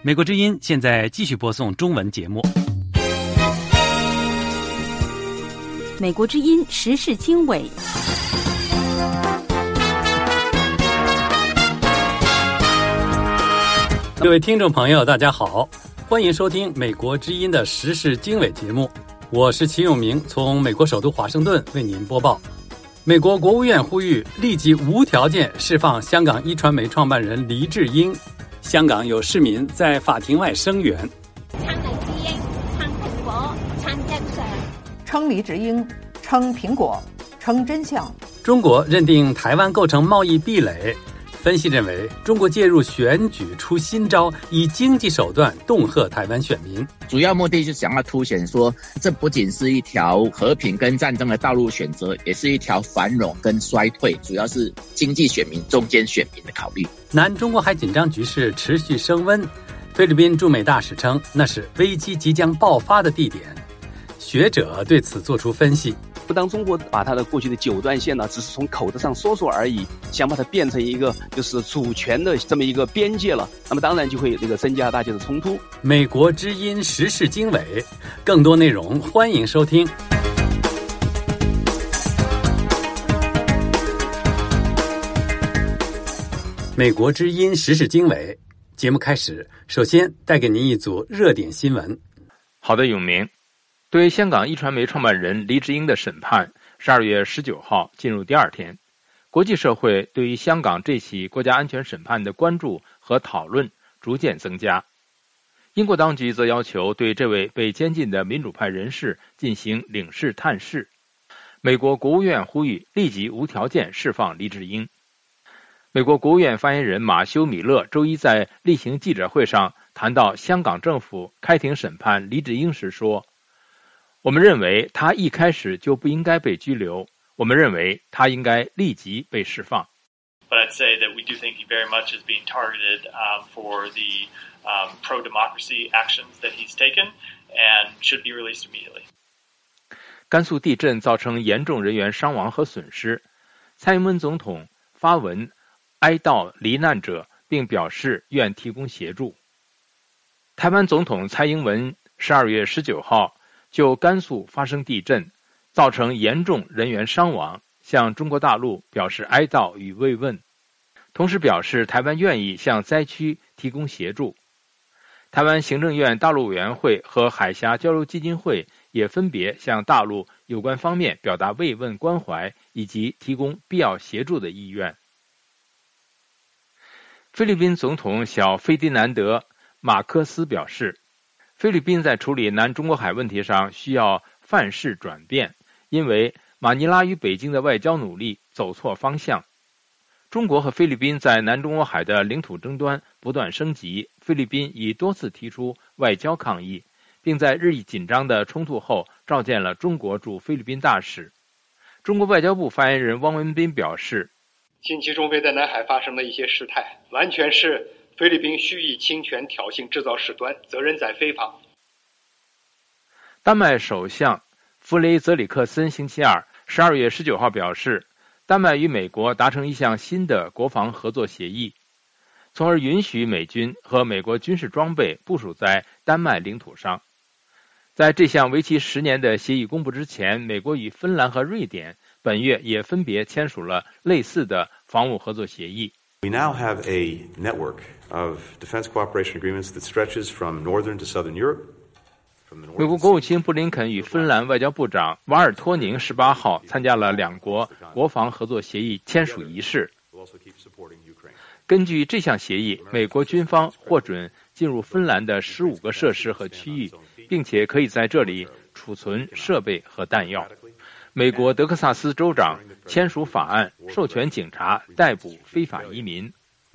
美国之音现在继续播送中文节目。 美国之音时事经纬。 各位听众朋友，大家好，欢迎收听美国之音的时事经纬节目，我是齐永明，从美国首都华盛顿为您播报。美国国务院呼吁立即无条件释放香港一传媒创办人黎智英。香港有市民在法庭外声援， 撐黎智英，撐蘋果，撐真相， 撐黎智英，撐蘋果，撐真相。 中国认定台湾构成贸易壁垒，分析认为中国介入选举出新招，以经济手段恫吓台湾选民， 主要目的是想要凸显说，这不仅是一条和平跟战争的道路选择，也是一条繁荣跟衰退，主要是经济选民、中间选民的考虑。 南中国海紧张局势持续升温，菲律宾驻美大使称那是危机即将爆发的地点。学者对此作出分析， 不当中国把它的过去的九段线呢，只是从口头上说说而已，想把它变成一个就是主权的这么一个边界了，那么当然就会增加大家的冲突。 美国之音时事经纬，更多内容欢迎收听。美国之音时事经纬节目开始，首先带给您一组热点新闻。 好的，永明。对香港一传媒创办人黎智英的审判12月19号进入第二天，国际社会对于香港这起国家安全审判的关注和讨论逐渐增加。英国当局则要求对这位被监禁的民主派人士进行领事探视。美国国务院呼吁立即无条件释放黎智英。美国国务院发言人马修·米勒周一在例行记者会上谈到香港政府开庭审判黎智英时说，我们认为他一开始就不应该被拘留，我们认为他应该立即被释放。 But I'd say that we do think he very much is being targeted for the pro-democracy actions that he's taken and should be released immediately. 甘肃地震造成严重人员伤亡和损失，蔡英文总统发文哀悼罹难者，并表示愿提供协助。台湾总统蔡英文12月19号就甘肃发生地震，造成严重人员伤亡，向中国大陆表示哀悼与慰问，同时表示台湾愿意向灾区提供协助。台湾行政院大陆委员会和海峡交流基金会也分别向大陆有关方面表达慰问关怀以及提供必要协助的意愿。菲律宾总统小费迪南德·马科斯表示，菲律宾在处理南中国海问题上需要范式转变，因为马尼拉与北京的外交努力走错方向。中国和菲律宾在南中国海的领土争端不断升级，菲律宾已多次提出外交抗议，并在日益紧张的冲突后召见了中国驻菲律宾大使。中国外交部发言人汪文斌表示， 近期中菲在南海发生的一些事态，完全是菲律宾蓄意侵权、挑衅、制造事端，责任在菲方。 丹麦首相弗雷泽里克森星期二12月19号表示，丹麦与美国达成一项新的国防合作协议，从而允许美军和美国军事装备部署在丹麦领土上。在这项为期10年的协议公布之前，美国与芬兰和瑞典本月也分别签署了类似的防务合作协议。 We now have a network of defense cooperation agreements that stretches from northern to southern Europe. 美国国务卿布林肯与芬兰外交部长瓦尔托宁18号参加了两国国防合作协议签署仪式。根据这项协议，美国军方获准进入芬兰的15个设施和区域，并且可以在这里储存设备和弹药。美国德克萨斯州长签署法案，授权警察逮捕非法移民。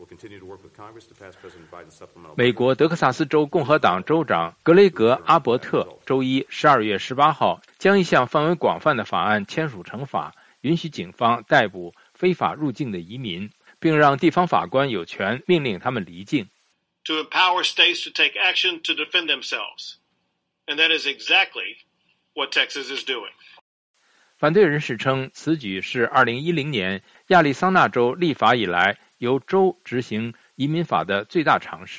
美国德克萨斯州共和党州长格雷格·阿伯特周一12月18号将一项范围广泛的法案签署成法，允许警方逮捕非法入境的移民，并让地方法官有权命令他们离境。 To empower states to take action to defend themselves, and that is exactly what Texas is doing. 反对人士称，此举是2010年亚利桑那州立法以来由州执行移民法的最大尝试。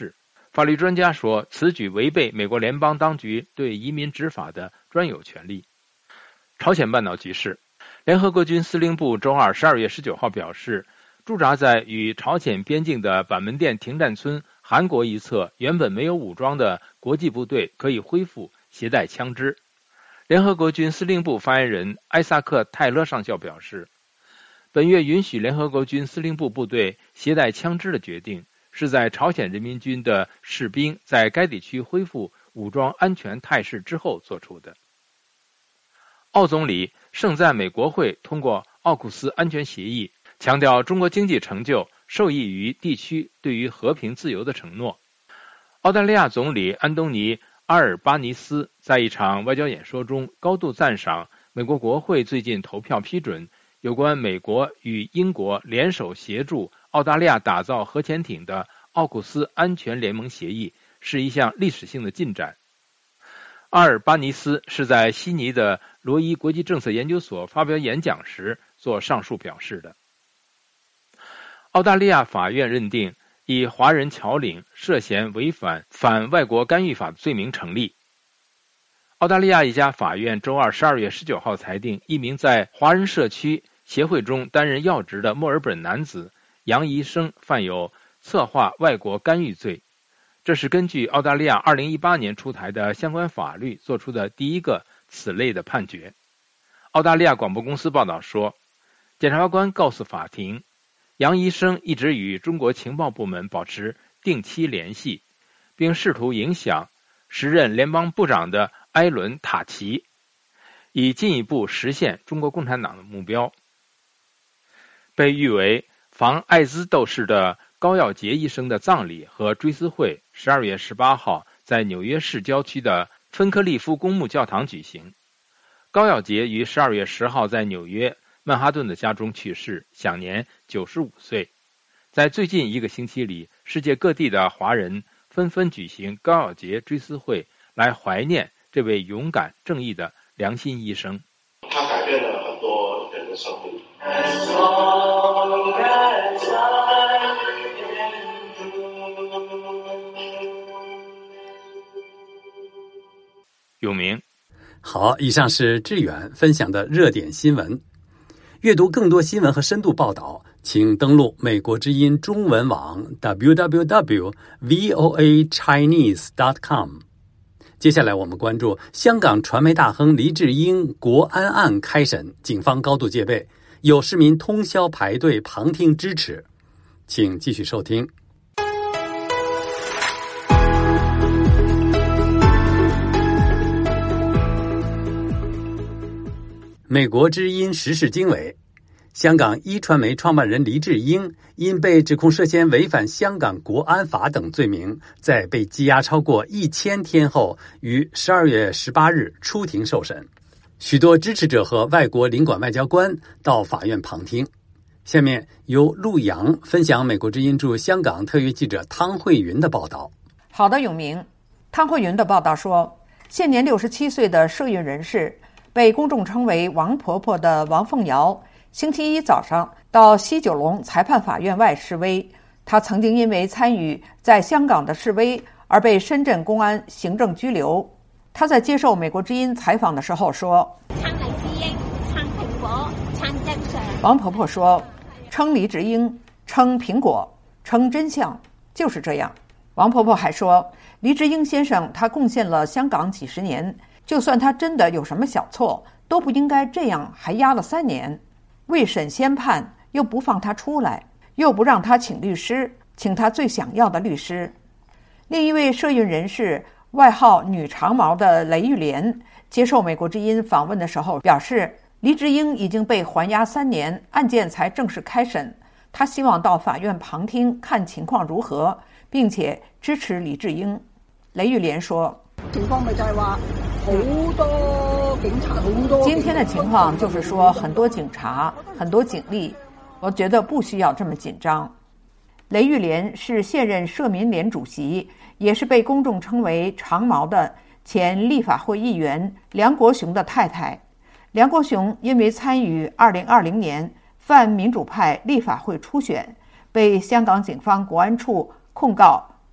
法律专家说，此举违背美国联邦当局对移民执法的专有权利。朝鲜半岛局势，联合国军司令部周二12月19号表示，驻扎在与朝鲜边境的板门店停战村韩国一侧原本没有武装的国际部队可以恢复携带枪支。联合国军司令部发言人艾萨克·泰勒上校表示，本月允许联合国军司令部部队携带枪支的决定，是在朝鲜人民军的士兵在该地区恢复武装安全态势之后做出的。奥总理盛赞美国会通过奥库斯安全协议，强调中国经济成就受益于地区对于和平自由的承诺。澳大利亚总理安东尼·阿尔巴尼斯在一场外交演说中高度赞赏美国国会最近投票批准有关美国与英国联手协助澳大利亚打造核潜艇的奥库斯安全联盟协议是一项历史性的进展。阿尔巴尼斯是在悉尼的罗伊国际政策研究所发表演讲时做上述表示的。澳大利亚法院认定以华人侨领涉嫌违反反外国干预法罪名成立。澳大利亚一家法院周二12月19号裁定，一名在华人社区协会中担任要职的墨尔本男子杨宜生犯有策划外国干预罪。这是根据澳大利亚2018年出台的相关法律做出的第一个此类的判决。澳大利亚广播公司报道说，检察官告诉法庭，杨宜生一直与中国情报部门保持定期联系，并试图影响时任联邦部长的埃伦·塔奇，以进一步实现中国共产党的目标。被誉为防艾滋斗士的高耀杰医生的葬礼和追思会12月18号在纽约市郊区的芬克利夫公墓教堂举行。高耀杰于12月10号在纽约曼哈顿的家中去世，享年95岁。在最近一个星期里，世界各地的华人纷纷举行高耀杰追思会，来怀念这位勇敢正义的良心医生。 他改变了很多人的生命。 永明。 好，以上是志远分享的热点新闻。阅读更多新闻和深度报道，请登录美国之音中文网 www.voachinese.com。 接下来我们关注香港传媒大亨黎智英国安案开审，警方高度戒备，有市民通宵排队旁听支持。请继续收听。美国之音时事经纬，香港一传媒创办人黎智英因被指控涉嫌违反香港国安法等罪名，在被羁押超过1000天后，于12月18日出庭受审。许多支持者和外国领馆外交官到法院旁听。下面由陆阳分享美国之音驻香港特约记者汤慧云的报道。 好的，永明。汤慧云的报道说，现年67岁的社运人士，被公众称为王婆婆的王凤瑶，星期一早上到西九龙裁判法院外示威。她曾经因为参与在香港的示威而被深圳公安行政拘留。她在接受美国之音采访的时候说， 撐黎智英，撐蘋果，撐真相。 王婆婆說，撐黎智英，撐蘋果，撐真相，就是這樣。王婆婆還說，黎智英先生他貢獻了香港幾十年，就算他真的有什麼小錯，都不應該這樣還押了3年，未審先判，又不放他出來，又不讓他請律師，請他最想要的律師。另一位社運人士，外號女長毛的雷玉蓮，接受美國之音訪問的時候表示，黎智英已經被還押3年，案件才正式開審，他希望到法院旁聽看情況如何，並且支持黎智英。雷玉蓮說， 情況咪就係話好多警察，好多今天的情況就是說很多警察，很多警力，我覺得不需要這麼緊張。雷玉蓮是現任社民連主席，也是被公眾稱為長毛的前立法會議員梁國雄的太太。梁國雄因為參與2020年泛民主派立法會初選，被香港警方國安處控告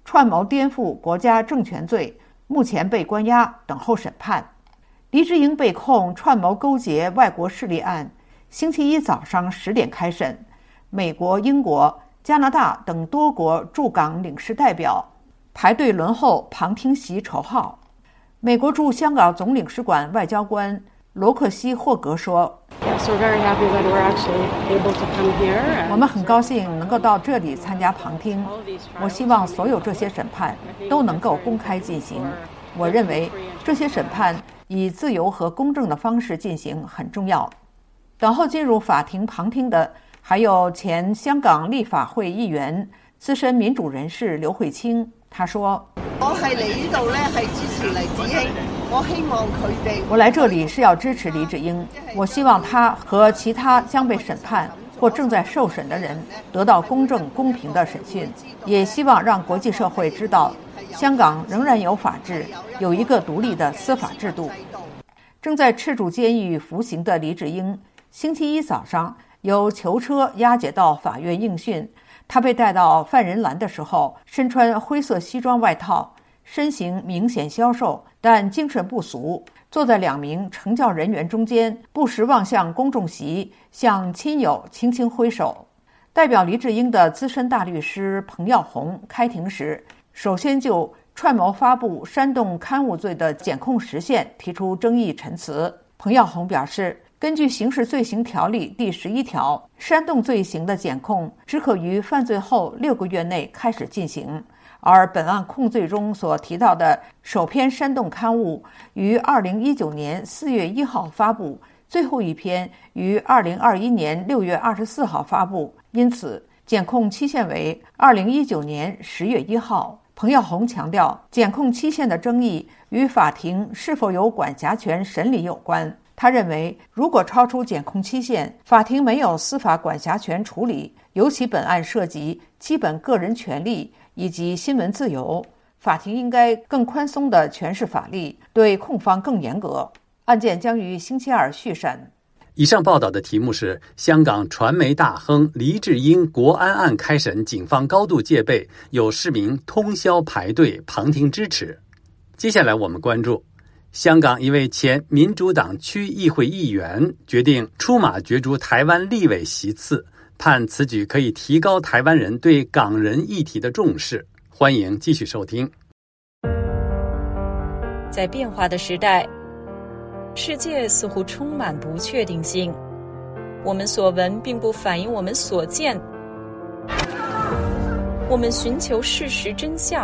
串谋颠覆国家政权罪，目前被关押等候审判。黎智英被控串谋勾结外国势力案，星期一早上10点开审。美国、英国、加拿大等多国驻港领事代表排队轮候旁听席筹号。美国驻香港总领事馆外交官罗克西·霍格说：“我们很高兴能够到这里参加旁听。我希望所有这些审判都能够公开进行。我认为这些审判以自由和公正的方式进行很重要。”等候进入法庭旁听的还有前香港立法会议员、资深民主人士刘慧卿。他说：“ 我係嚟呢度咧，係支持黎智英。我希望佢哋， 我来这里是要支持黎智英。我希望他和其他将被审判或正在受审的人得到公正公平的审讯，也希望让国际社会知道，香港仍然有法治，有一个独立的司法制度。”正在赤柱监狱服刑的黎智英，星期一早上由囚车押解到法院应讯。他被带到犯人栏的时候，身穿灰色西装外套，身形明显消瘦，但精神不俗，坐在2名惩教人员中间，不时望向公众席，向亲友轻轻挥手。代表黎智英的资深大律师彭耀宏开庭时，首先就串谋发布煽动刊物罪的检控时限提出争议陈词。彭耀宏表示，根据刑事罪行条例第11条，煽动罪行的检控只可于犯罪后6个月内开始进行，而本案控罪中所提到的首篇煽动刊物于2019年4月1号发布，最后一篇于2021年6月24号发布，因此检控期限为2019年10月1号。彭耀宏强调，检控期限的争议与法庭是否有管辖权审理有关。他认为，如果超出检控期限，法庭没有司法管辖权处理，尤其本案涉及基本个人权利以及新闻自由，法庭应该更宽松地诠释法律，对控方更严格。案件将于星期二续审。 以上报道的题目是香港传媒大亨黎智英国安案开审，警方高度戒备，有市民通宵排队旁听支持。接下来我们关注香港一位前民主党区议会议员决定出马角逐台湾立委席次，判此举可以提高台湾人对港人议题的重视。欢迎继续收听。 在变化的时代，世界似乎充满不确定性，我们所闻并不反映我们所见，我们寻求事实真相。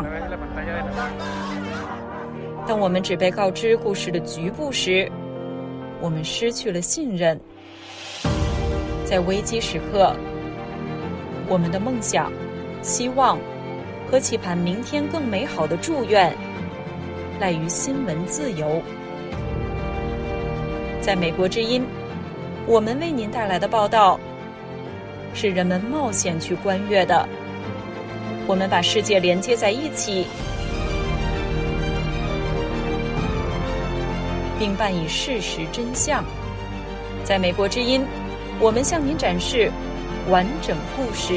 当我们只被告知故事的局部时，我们失去了信任。在危机时刻，我们的梦想、希望和期盼明天更美好的祝愿，赖于新闻自由。在美国之音，我们为您带来的报道是人们冒险去观阅的。我们把世界连接在一起，并伴以事实真相。在美国之音，我们向您展示完整故事。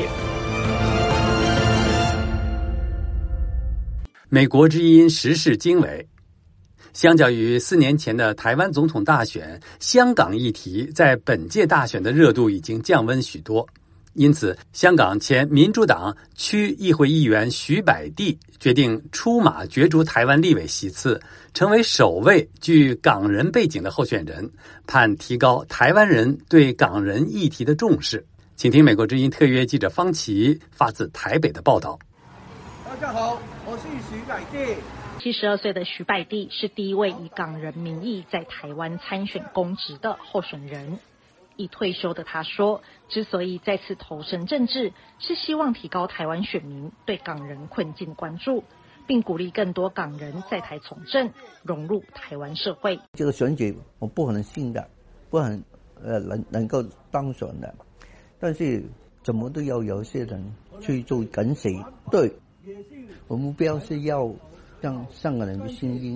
美国之音时事经纬。相较于4年前的台湾总统大选，香港议题在本届大选的热度已经降温许多。因此，香港前民主党区议会议员徐百弟决定出马角逐台湾立委席次，成为首位具港人背景的候选人，盼提高台湾人对港人议题的重视。请听美国之音特约记者方琦发自台北的报道。 大家好，我是徐百弟。 72岁的徐百弟是第一位以港人名义在台湾参选公职的候选人。已退休的他说，之所以再次投身政治，是希望提高台湾选民对港人困境的关注，并鼓励更多港人在台从政，融入台湾社会。 这个选举我不可能信的，不可能能够当选的，但是怎么都要有些人去做跟随。对，我目标是要让香港人的声音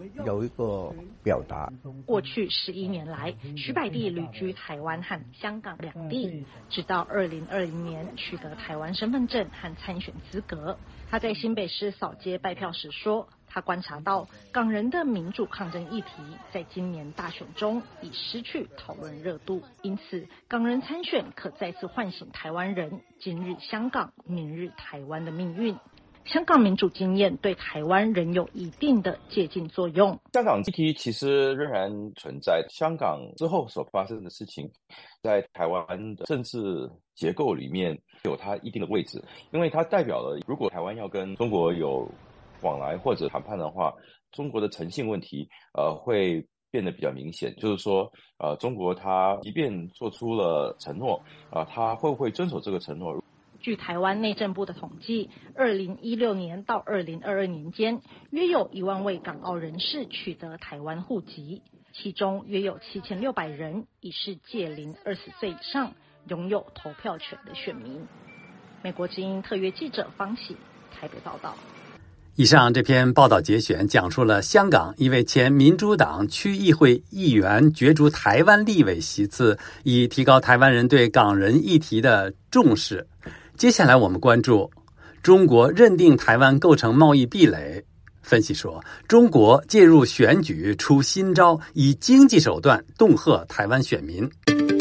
有一个表达。 过去11年来，徐百弟旅居台湾和香港两地，直到2020年取得台湾身份证和参选资格。他在新北市扫街拜票时说，他观察到港人的民主抗争议题在今年大选中已失去讨论热度，因此港人参选可再次唤醒台湾人今日香港明日台湾的命运。香港民主经验对台湾仍有一定的借鉴作用。 香港议题其实仍然存在，香港之后所发生的事情在台湾的政治结构里面有它一定的位置，因为它代表了如果台湾要跟中国有往来或者谈判的话，中国的诚信问题会变得比较明显，就是说中国它即便做出了承诺它会不会遵守这个承诺。 据台湾内政部的统计，2016年到2022年间，约有1万位港澳人士取得台湾户籍，其中约有7600人已是届龄20岁以上，拥有投票权的选民。美国之音特约记者方喜台北报道。 以上这篇报道节选讲述了香港一位前民主党区议会议员角逐台湾立委席次，以提高台湾人对港人议题的重视。接下来我们关注中国认定台湾构成贸易壁垒。分析说，中国介入选举出新招，以经济手段恫吓台湾选民。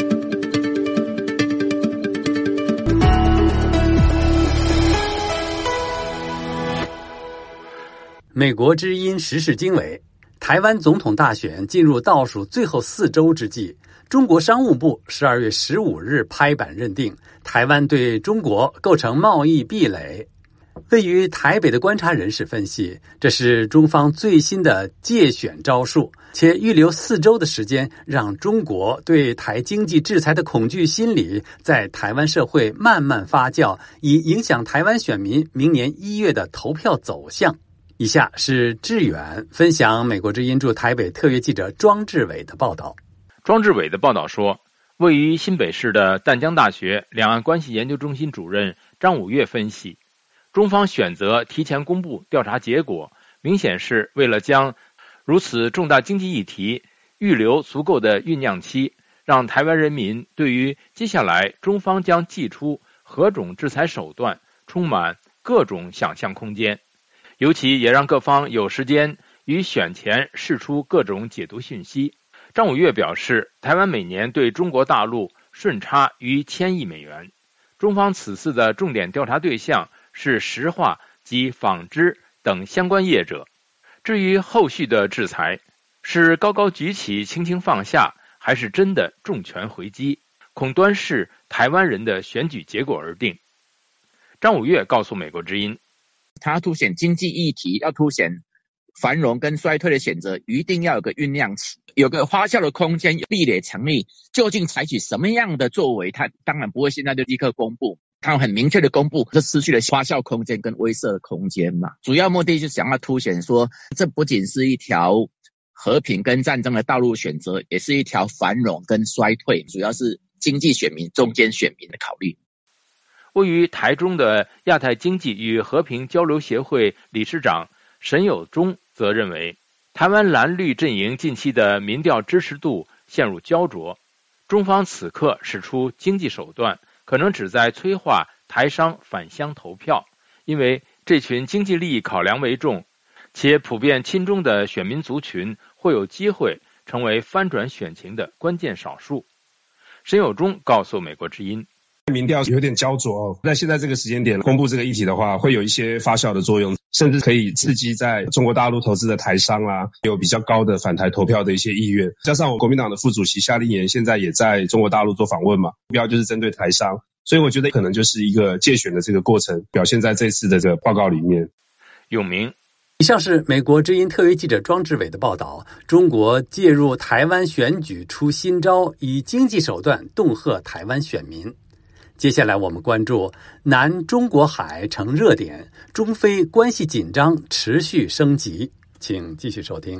美国之音时事经纬，台湾总统大选进入倒数最后4周之际，中国商务部12月15日拍板认定台湾对中国构成贸易壁垒。位于台北的观察人士分析，这是中方最新的介选招数，且预留4周的时间，让中国对台经济制裁的恐惧心理在台湾社会慢慢发酵，以影响台湾选民明年1月的投票走向。以下是志远分享美国之音驻台北特约记者庄志伟的报道。 庄志伟的报道说，位于新北市的淡江大学两岸关系研究中心主任张武岳分析，中方选择提前公布调查结果，明显是为了将如此重大经济议题预留足够的酝酿期，让台湾人民对于接下来中方将祭出何种制裁手段充满各种想象空间，尤其也让各方有时间于选前释出各种解读讯息。张武岳表示，台湾每年对中国大陆顺差逾1000亿美元，中方此次的重点调查对象是石化及纺织等相关业者。至于后续的制裁，是高高举起轻轻放下，还是真的重拳回击，恐端视台湾人的选举结果而定。张武岳告诉美国之音， 他要凸显经济议题，要凸显繁荣跟衰退的选择，一定要有个酝酿期，有个发酵的空间，壁垒成立，究竟采取什么样的作为，他当然不会现在就立刻公布，他很明确的公布，这失去了发酵空间跟威慑的空间嘛。主要目的就是想要凸显说，这不仅是一条和平跟战争的道路选择，也是一条繁荣跟衰退，主要是经济选民、中间选民的考虑。 位于台中的亚太经济与和平交流协会理事长沈友忠则认为，台湾蓝绿阵营近期的民调支持度陷入焦灼，中方此刻使出经济手段，可能旨在催化台商返乡投票，因为这群经济利益考量为重，且普遍亲中的选民族群会有机会成为翻转选情的关键少数。沈友忠告诉美国之音， 民调有点焦灼在现在这个时间点公布这个议题的话，会有一些发酵的作用，甚至可以刺激在中国大陆投资的台商有比较高的返台投票的一些意愿。加上我国民党的副主席夏立言现在也在中国大陆做访问嘛，目标就是针对台商，所以我觉得可能就是一个介选的这个过程表现在这次的这个报告里面。 永明。 以上是美国之音特约记者庄志伟的报道。中国介入台湾选举出新招，以经济手段恫吓台湾选民。接下来我们关注南中国海成热点，中非关系紧张持续升级。请继续收听。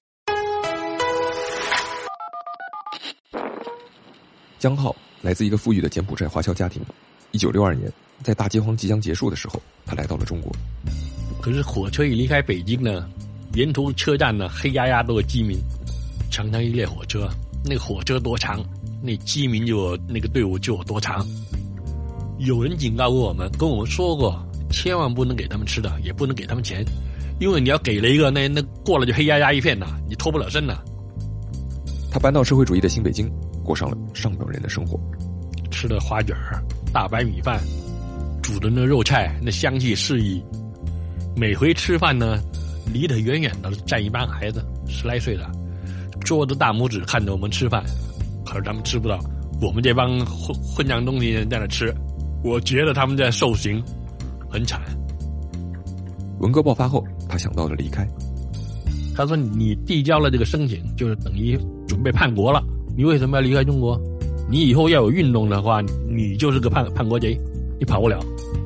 江浩来自一个富裕的柬埔寨华侨家庭。1962年，在大饥荒即将结束的时候，他来到了中国。 可是火车一离开北京呢， 沿途车站呢黑压压都是饥民，常常一列火车，那个火车多长，那饥民就那个队伍就有多长。有人警告过我们，跟我们说过，千万不能给他们吃的，也不能给他们钱，因为你要给了一个，那过了就黑压压一片了，你脱不了身了。 他搬到社会主义的新北京，过上了上等人的生活， 吃的花卷儿、大白米饭，煮的那肉菜，那香气四溢。每回吃饭呢，离得远远的站一帮孩子，10来岁的，捉着大拇指看着我们吃饭，可是他们吃不到，我们这帮混账东西人在那吃，我觉得他们在受刑，很惨。 文革爆发后，他想到了离开。 他说：“你递交了这个申请，就是等于准备叛国了。你为什么要离开中国？你以后要有运动的话，你就是个叛国贼，你跑不了。”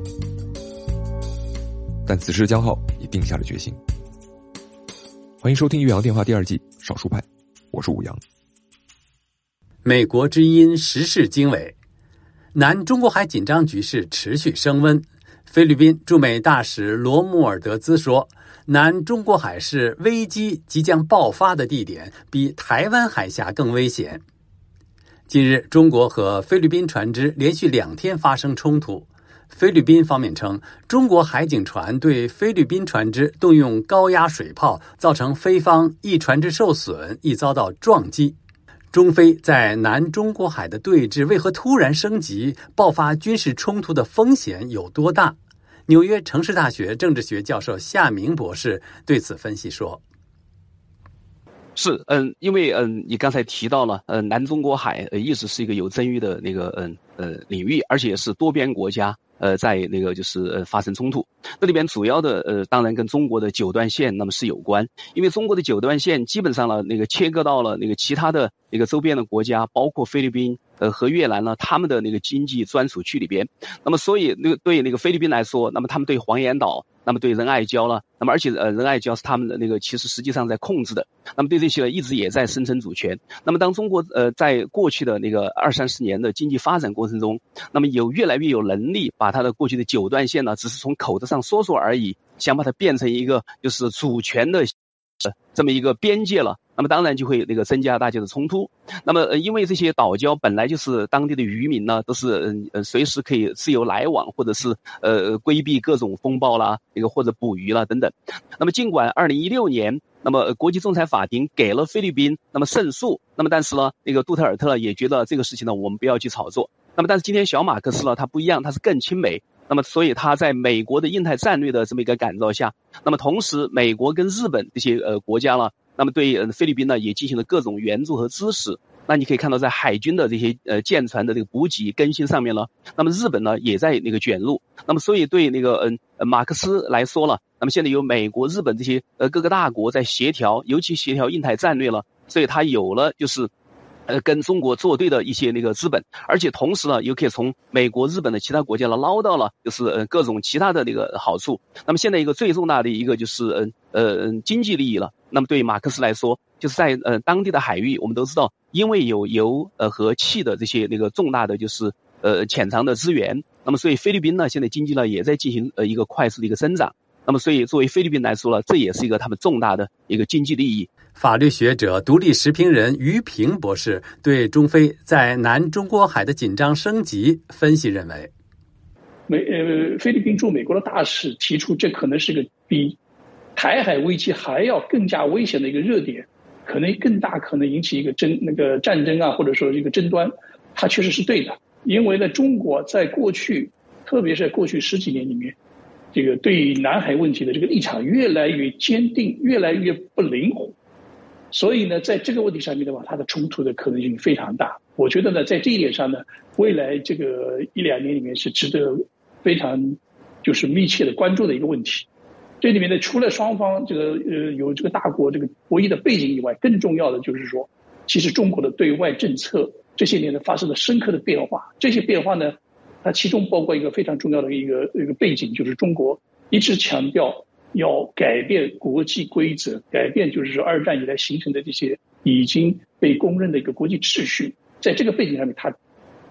但此时江浩已定下了决心。欢迎收听《岳阳电话》第2季《少数派》，我是武阳。 美国之音时事经纬，南中国海紧张局势持续升温。菲律宾驻美大使罗穆尔德兹说，南中国海是危机即将爆发的地点，比台湾海峡更危险。近日，中国和菲律宾船只连续2天发生冲突。菲律宾方面称，中国海警船对菲律宾船只动用高压水炮，造成菲方一船只受损，亦遭到撞击。中菲在南中国海的对峙为何突然升级？爆发军事冲突的风险有多大？纽约城市大学政治学教授夏明博士对此分析说： 是，因为你刚才提到了，南中国海一直是一个有争议的那个领域，而且是多边国家在那个就是发生冲突。这里边主要的当然跟中国的9段线那么是有关，因为中国的9段线基本上呢那个切割到了那个其他的那个周边的国家，包括菲律宾和越南呢，他们的那个经济专属区里边。那么所以那个对那个菲律宾来说，那么他们对黄岩岛，那么对仁爱礁了，那么而且仁爱礁是他们的那个其实实际上在控制的，那么对这些呢一直也在声称主权。那么当中国在过去的那个20-30年的经济发展过程中，那么越来越有能力把它的过去的9段线呢，只是从口头上说说而已，想把它变成一个就是主权的这么一个边界了。那么当然就会那个增加大家的冲突。那么因为这些岛礁本来就是当地的渔民呢，都是随时可以自由来往，或者是规避各种风暴啦，那个或者捕鱼啦等等。那么尽管2016年，那么国际仲裁法庭给了菲律宾那么胜诉，那么但是呢，那个杜特尔特也觉得这个事情呢，我们不要去炒作。那么但是今天小马克思呢，他不一样，他是更亲美。那么所以他在美国的印太战略的这么一个感召下，那么同时美国跟日本这些国家呢，那么对菲律宾呢也进行了各种援助和支持。那你可以看到在海军的这些舰船的这个补给更新上面呢，那么日本呢也在那个卷入。那么所以对那个马克思来说了，那么现在有美国、日本这些各个大国在协调，尤其协调印太战略了，所以他有了就是跟中国作对的一些那个资本，而且同时呢，又可以从美国、日本的其他国家呢捞到了就是各种其他的那个好处。那么现在一个最重大的一个就是经济利益了。那么对于马克思来说，就是在当地的海域，我们都知道，因为有油和气的这些那个重大的就是潜藏的资源，那么所以菲律宾呢现在经济呢也在进行一个快速的一个增长。那么所以作为菲律宾来说呢，这也是一个他们重大的一个经济利益。 法律学者、独立时评人于平博士对中菲在南中国海的紧张升级分析认为， 菲律宾驻美国的大使提出，这可能是个比台海危机还要更加危险的一个热点，可能更大，可能引起一个战争啊，或者说一个争端，它确实是对的。因为呢，中国在过去，特别是过去10几年里面，这个对南海问题的这个立场越来越坚定，越来越不灵活。所以呢，在这个问题上面的话，它的冲突的可能性非常大。我觉得呢，在这一点上呢，未来这个1-2年里面是值得非常就是密切的关注的一个问题。这里面呢，除了双方这个有这个大国这个博弈的背景以外，更重要的就是说，其实中国的对外政策这些年呢发生了深刻的变化。这些变化呢，它其中包括一个非常重要的一个背景，就是中国一直强调要改变国际规则，改变就是说2战以来形成的这些已经被公认的一个国际秩序。在这个背景上面，它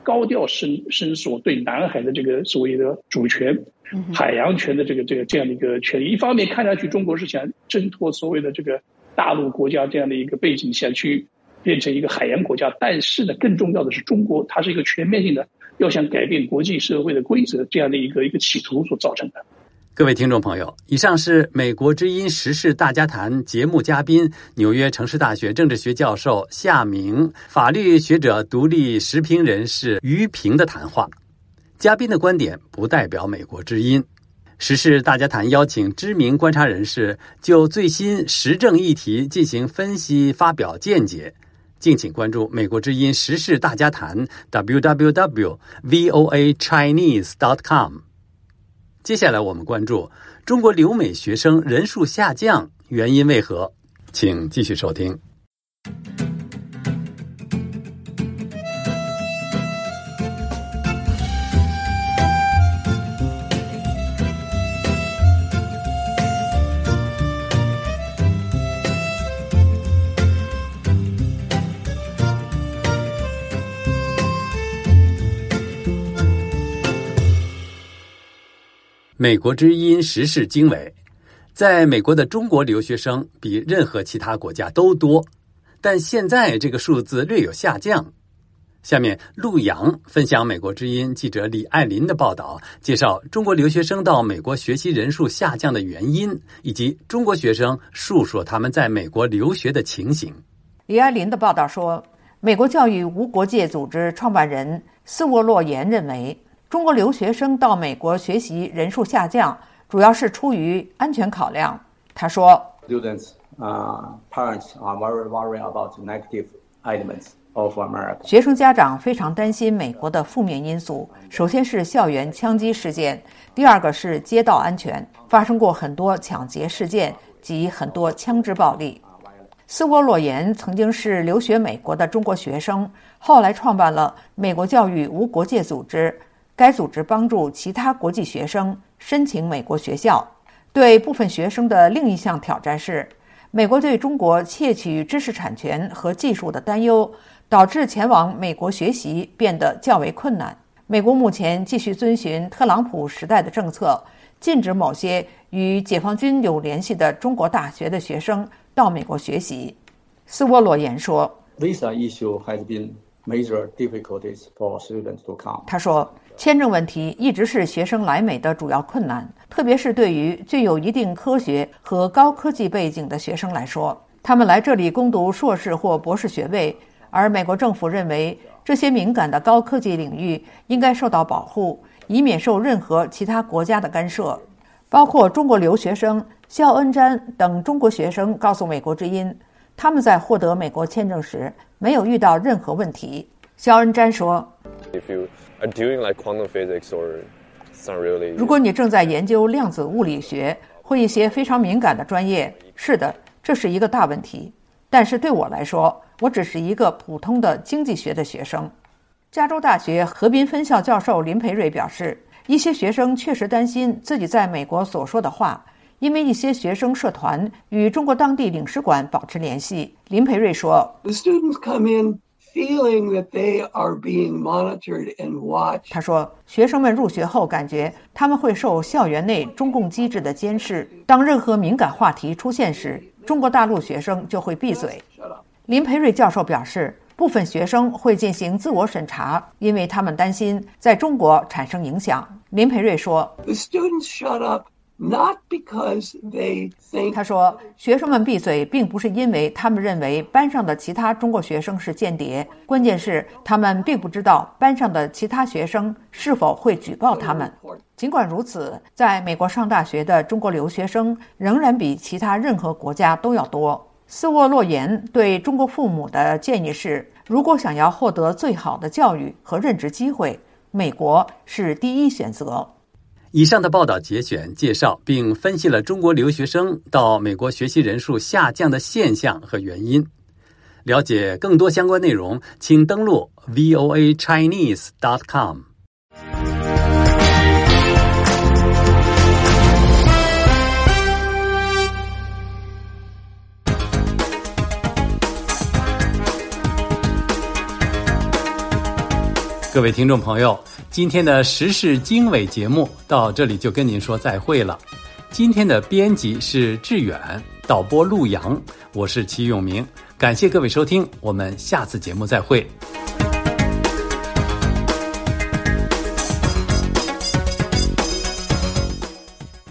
高调伸索对南海的这个所谓的主权、海洋权的这样的一个权利。一方面看上去中国是想挣脱所谓的这个大陆国家这样的一个背景，想去变成一个海洋国家，但是呢，更重要的是中国它是一个全面性的要想改变国际社会的规则这样的一个企图所造成的。 各位听众朋友，以上是美国之音时事大家谈节目嘉宾纽约城市大学政治学教授夏明、法律学者独立时评人士于平的谈话。嘉宾的观点不代表美国之音。时事大家谈邀请知名观察人士就最新时政议题进行分析发表见解，敬请关注美国之音时事大家谈 www.voachinese.com。接下来我们关注中国留美学生人数下降，原因为何？请继续收听。美国之音时事经纬，在美国的中国留学生比任何其他国家都多，但现在这个数字略有下降。下面陆洋分享美国之音记者李爱林的报道，介绍中国留学生到美国学习人数下降的原因，以及中国学生述说他们在美国留学的情形。 李爱林的报道说，美国教育无国界组织创办人斯沃洛言认为，中国留学生到美国学习人数下降，主要是出于安全考量。他说 ，Students, parents are very worried about negative elements of America. 学生家长非常担心美国的负面因素，首先是校园枪击事件，第二个是街道安全，发生过很多抢劫事件及很多枪支暴力。斯沃洛言曾经是留学美国的中国学生，后来创办了美国教育无国界组织。该组织帮助其他国际学生申请美国学校。对部分学生的另一项挑战是，美国对中国窃取知识产权和技术的担忧，导致前往美国学习变得较为困难。美国目前继续遵循特朗普时代的政策，禁止某些与解放军有联系的中国大学的学生到美国学习。斯沃洛言说 ，Visa issue has been major difficulties for students to come. 他说，签证问题一直是学生来美的主要困难，特别是对于具有一定科学和高科技背景的学生来说，他们来这里攻读硕士或博士学位，而美国政府认为这些敏感的高科技领域应该受到保护，以免受任何其他国家的干涉。包括中国留学生肖恩詹等中国学生告诉美国之音，他们在获得美国签证时没有遇到任何问题。肖恩詹说，如果你正在研究量子物理学或一些非常敏感的专业，是的，这是一个大问题。但是对我来说，我只是一个普通的经济学的学生。加州大学河滨分校教授林培瑞表示，一些学生确实担心自己在美国所说的话，因为一些学生社团与中国当地领事馆保持联系。林培瑞说 The students come in feeling that they are being monitored and watched. 他说，学生们入学后感觉他们会受校园内中共机制的监视，当任何敏感话题出现时，中国大陆学生就会闭嘴。林培瑞教授表示，部分学生会进行自我审查，因为他们担心在中国产生影响。林培瑞说 The students shut up not because they think. 他说，学生们闭嘴并不是因为他们认为班上的其他中国学生是间谍，关键是他们并不知道班上的其他学生是否会举报他们。尽管如此，在美国上大学的中国留学生仍然比其他任何国家都要多。斯沃洛言对中国父母的建议是，如果想要获得最好的教育和任职机会，美国是第一选择。 以上的报道节选介绍并分析了中国留学生到美国学习人数下降的现象和原因。了解更多相关内容，请登录 voachinese.com。 各位听众朋友，今天的时事经纬节目到这里就跟您说再会了。今天的编辑是志远，导播陆阳，我是齐永明，感谢各位收听，我们下次节目再会。